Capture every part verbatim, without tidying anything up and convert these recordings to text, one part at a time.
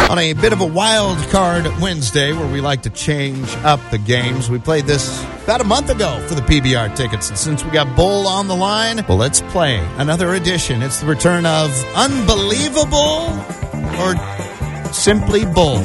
On a bit of a wild card Wednesday where we like to change up the games. We played this about a month ago for the P B R tickets. And since we got Bull on the line, well, let's play another edition. It's the return of Unbelievable or simply Bull.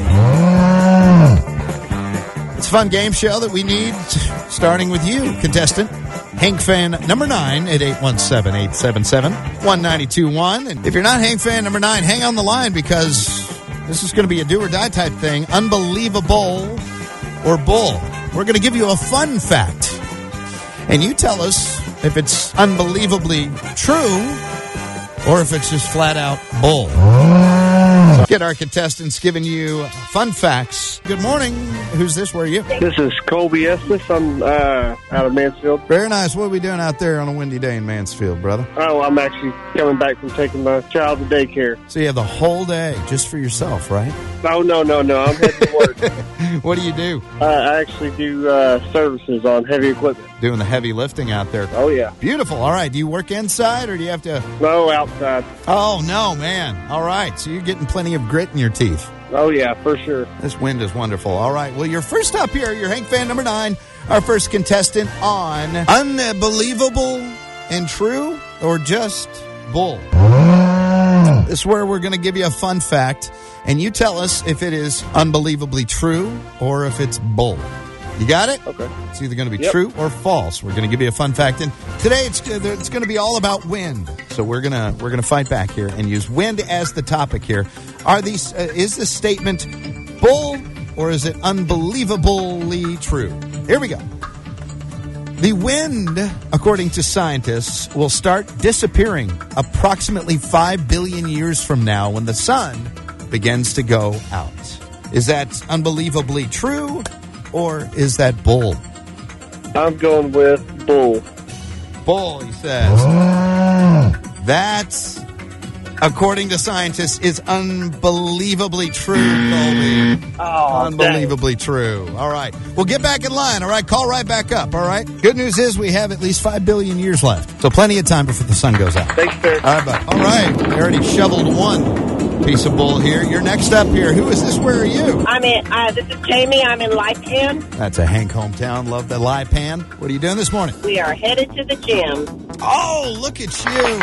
It's a fun game show that we need, starting with you, contestant. Hank fan number nine at eight one seven, eight seven seven, one nine two one. And if you're not Hank fan number nine, hang on the line because this is going to be a do or die type thing. Unbelievable or Bull. We're going to give you a fun fact. And you tell us if it's unbelievably true or if it's just flat out Bull. So get our contestants giving you fun facts. Good morning. Who's this? Where are you? This is Colby Estes. I'm uh, out of Mansfield. Very nice. What are we doing out there on a windy day in Mansfield, brother? Oh, I'm actually coming back from taking my child to daycare. So you have the whole day just for yourself, right? No, no, no, no. I'm heading to work. What do you do? Uh, I actually do uh, services on heavy equipment. Doing the heavy lifting out there. Oh, yeah. Beautiful. All right. Do you work inside or do you have to? No, outside. Oh, no, man. All right. So you're getting plenty of grit in your teeth. Oh, yeah, for sure. This wind is wonderful. All right. Well, you're first up here. You're Hank fan number nine, our first contestant on Unbelievable and True or just Bull. This is where we're going to give you a fun fact, and you tell us if it is unbelievably true or if it's Bull. You got it? Okay. It's either going to be Yep. true or false. We're going to give you a fun fact, and today it's it's going to be all about wind. So we're gonna we're gonna fight back here and use wind as the topic here. Are these uh, is this statement Bull or is it unbelievably true? Here we go. The wind, according to scientists, will start disappearing approximately five billion years from now when the sun begins to go out. Is that unbelievably true? Or is that Bull? I'm going with Bull. Bull, he says. That, according to scientists, is unbelievably true, Colby. Oh, Unbelievably true. All right. Well, get back in line, all right? Call right back up, all right? Good news is we have at least five billion years left. So plenty of time before the sun goes out. Thanks, sir. All right, bud. All right. We already shoveled one piece of Bull here. You're next up here. Who is this? Where are you? I'm in, uh, this is Jamie. I'm in Lipan. That's a Hank hometown. Love the Lipan. What are you doing this morning? We are headed to the gym. Oh, look at you.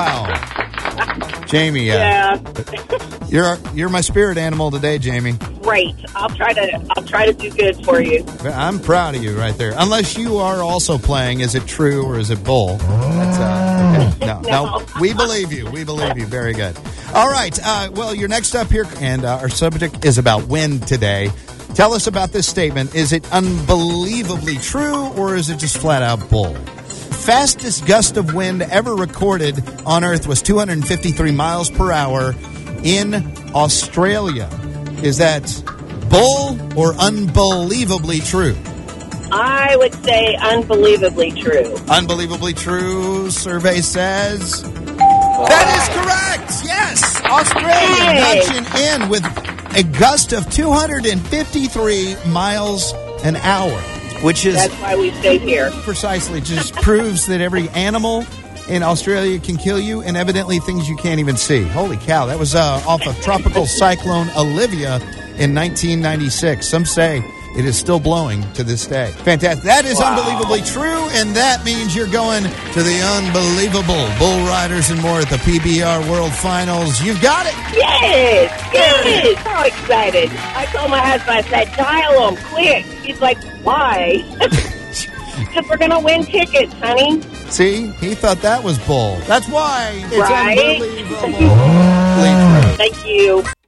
Wow. Jamie, uh, Yeah. you're you're my spirit animal today, Jamie. Great. I'll try to I'll try to do good for you. I'm proud of you right there. Unless you are also playing, is it true or is it Bull? That's, uh, okay. No, no, No. we believe you. We believe you. Very good. All right. Uh, well, you're next up here, and uh, our subject is about wind today. Tell us about this statement. Is it unbelievably true or is it just flat out Bull? Fastest gust of wind ever recorded on Earth was two hundred fifty-three miles per hour in Australia. Is that Bull or unbelievably true? I would say unbelievably true. Unbelievably true, survey says. That is correct. Yes. Australia Hey. nudging in with a gust of two hundred fifty-three miles an hour, which is That's why we stayed here. precisely just proves that every animal in Australia can kill you, and evidently things you can't even see. Holy cow. That was uh, off of Tropical Cyclone Olivia in nineteen ninety-six. Some say it is still blowing to this day. Fantastic. That is Wow. unbelievably true, and that means you're going to the unbelievable Bull Riders and more at the P B R World Finals. You've got it. Yes! Yes! So excited. I told my husband, I said, dial them quick. He's like, why? Because we're going to win tickets, honey. See, he thought that was Bull. That's why it's Right? unbelievable. Thank you.